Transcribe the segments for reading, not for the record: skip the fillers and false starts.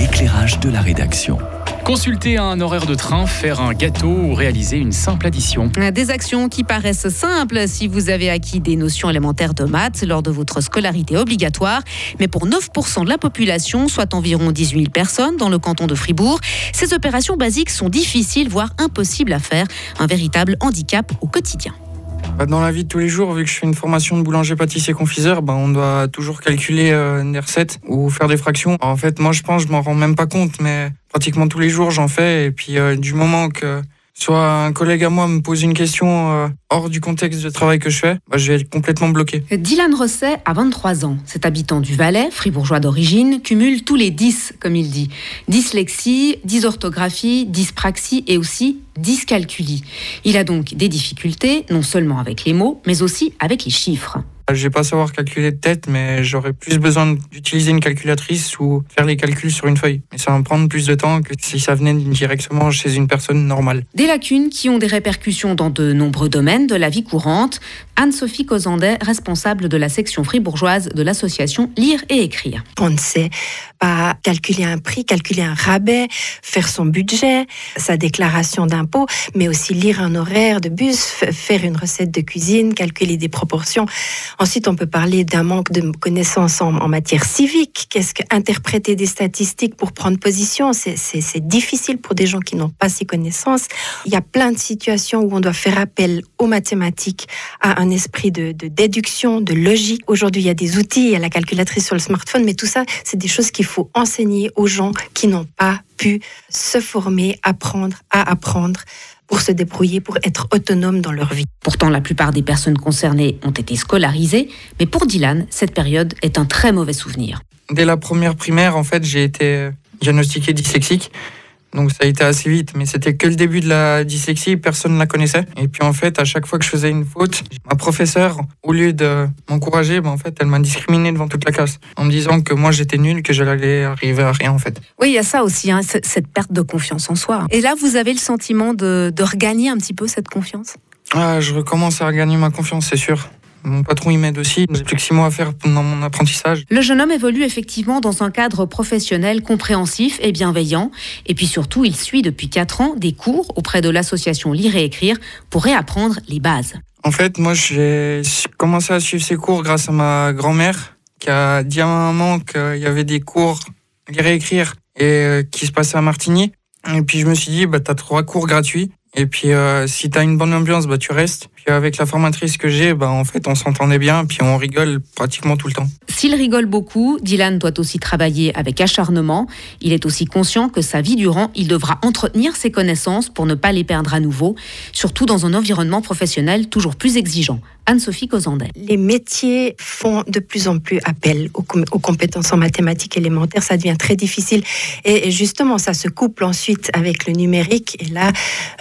l'éclairage de la rédaction. Consulter un horaire de train, faire un gâteau ou réaliser une simple addition. Des actions qui paraissent simples si vous avez acquis des notions élémentaires de maths lors de votre scolarité obligatoire. Mais pour 9% de la population, soit environ 18 000 personnes dans le canton de Fribourg, ces opérations basiques sont difficiles, voire impossibles à faire. Un véritable handicap au quotidien. Dans la vie de tous les jours, vu que je fais une formation de boulanger-pâtissier-confiseur, on doit toujours calculer des recettes ou faire des fractions. En fait, moi je pense, je m'en rends même pas compte, mais pratiquement tous les jours j'en fais. Et puis du moment que soit un collègue à moi me pose une question hors du contexte de travail que je fais, je vais être complètement bloqué. Dylan Rosset a 23 ans. Cet habitant du Valais, fribourgeois d'origine, cumule tous les 10, comme il dit. Dyslexie, dysorthographie, dyspraxie et aussi dyscalculie. Il a donc des difficultés, non seulement avec les mots, mais aussi avec les chiffres. Je vais pas savoir calculer de tête, mais j'aurais plus besoin d'utiliser une calculatrice ou faire les calculs sur une feuille. Mais ça va me prendre plus de temps que si ça venait directement chez une personne normale. Des lacunes qui ont des répercussions dans de nombreux domaines de la vie courante. Anne-Sophie Causandet, responsable de la section fribourgeoise de l'association Lire et Écrire. On ne sait pas calculer un prix, calculer un rabais, faire son budget, sa déclaration d'impôt, mais aussi lire un horaire de bus, faire une recette de cuisine, calculer des proportions. Ensuite, on peut parler d'un manque de connaissances en matière civique. Qu'est-ce qu'interpréter des statistiques pour prendre position? C'est difficile pour des gens qui n'ont pas ces connaissances. Il y a plein de situations où on doit faire appel aux mathématiques, à un esprit de déduction, de logique. Aujourd'hui, il y a des outils, il y a la calculatrice sur le smartphone, mais tout ça, c'est des choses qu'il faut enseigner aux gens qui n'ont pas pu se former, apprendre à apprendre, pour se débrouiller, pour être autonomes dans leur vie. Pourtant, la plupart des personnes concernées ont été scolarisées, mais pour Dylan, cette période est un très mauvais souvenir. Dès la première primaire, en fait, j'ai été diagnostiqué dyslexique. Donc ça a été assez vite, mais c'était que le début de la dyslexie, personne ne la connaissait. Et puis en fait, à chaque fois que je faisais une faute, ma professeure, au lieu de m'encourager, en fait, elle m'a discriminé devant toute la classe, en me disant que moi j'étais nul, que j'allais arriver à rien en fait. Oui, il y a ça aussi, cette perte de confiance en soi. Et là, vous avez le sentiment de regagner un petit peu cette confiance ? Je recommence à regagner ma confiance, c'est sûr. Mon patron y m'aide aussi. J'ai plus que 6 mois à faire pendant mon apprentissage. Le jeune homme évolue effectivement dans un cadre professionnel compréhensif et bienveillant. Et puis surtout, il suit depuis 4 ans des cours auprès de l'association Lire et Écrire pour réapprendre les bases. En fait, moi, j'ai commencé à suivre ces cours grâce à ma grand-mère qui a dit à ma maman qu'il y avait des cours Lire et Écrire et qui se passaient à Martigny. Et puis je me suis dit, t'as 3 cours gratuits. Et puis si t'as une bonne ambiance, tu restes. Puis avec la formatrice que j'ai, en fait, on s'entendait bien, puis on rigole pratiquement tout le temps. S'il rigole beaucoup, Dylan doit aussi travailler avec acharnement. Il est aussi conscient que sa vie durant, il devra entretenir ses connaissances pour ne pas les perdre à nouveau, surtout dans un environnement professionnel toujours plus exigeant. Anne-Sophie Causandet. Les métiers font de plus en plus appel aux compétences en mathématiques élémentaires. Ça devient très difficile. Et justement, ça se couple ensuite avec le numérique. Et là,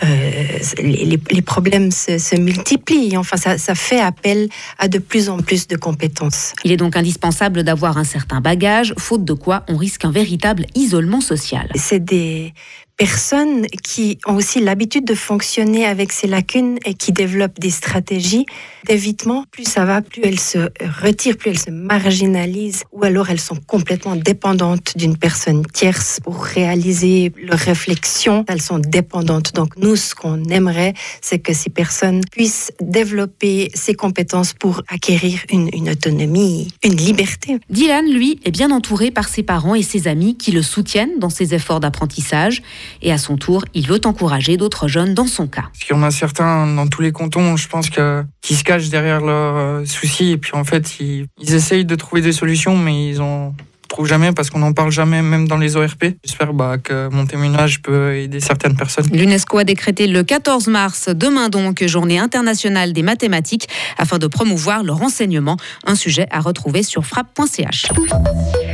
les problèmes se multiplient. Enfin, ça fait appel à de plus en plus de compétences. Il est donc indispensable d'avoir un certain bagage, faute de quoi on risque un véritable isolement social. C'est des personnes qui ont aussi l'habitude de fonctionner avec ces lacunes et qui développent des stratégies d'évitement. Plus ça va, plus elles se retirent, plus elles se marginalisent, ou alors elles sont complètement dépendantes d'une personne tierce pour réaliser leurs réflexions. Elles sont dépendantes. Donc nous, ce qu'on aimerait, c'est que ces personnes puissent développer ces compétences pour acquérir une autonomie, une liberté. Dylan, lui, est bien entouré par ses parents et ses amis qui le soutiennent dans ses efforts d'apprentissage. Et à son tour, il veut encourager d'autres jeunes dans son cas. Parce qu'il y en a certains dans tous les cantons, je pense, qui se cachent derrière leurs soucis. Et puis en fait, ils essayent de trouver des solutions, mais ils en trouvent jamais parce qu'on n'en parle jamais, même dans les ORP. J'espère que mon témoignage peut aider certaines personnes. L'UNESCO a décrété le 14 mars, demain donc, journée internationale des mathématiques, afin de promouvoir leur enseignement. Un sujet à retrouver sur frappe.ch.